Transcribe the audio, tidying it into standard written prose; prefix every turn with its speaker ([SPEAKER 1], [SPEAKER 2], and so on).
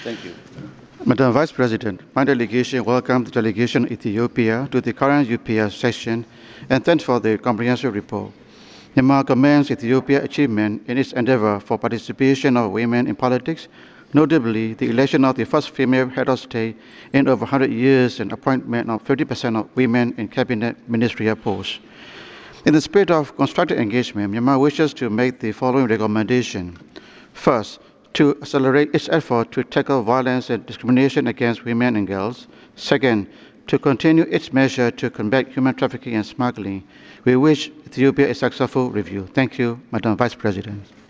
[SPEAKER 1] Thank you.
[SPEAKER 2] Madam Vice President, my delegation welcomes the delegation of Ethiopia to the current UPS session and thanks for the comprehensive report. Myanmar commends Ethiopia's achievement in its endeavor for participation of women in politics, notably the election of the first female head of state in over 100 years and appointment of 50% of women in cabinet ministerial posts. In the spirit of constructive engagement, Myanmar wishes to make the following recommendation. First, to accelerate its effort to tackle violence and discrimination against women and girls. Second, to continue its measure to combat human trafficking and smuggling. We wish Ethiopia a successful review. Thank you, Madam Vice President.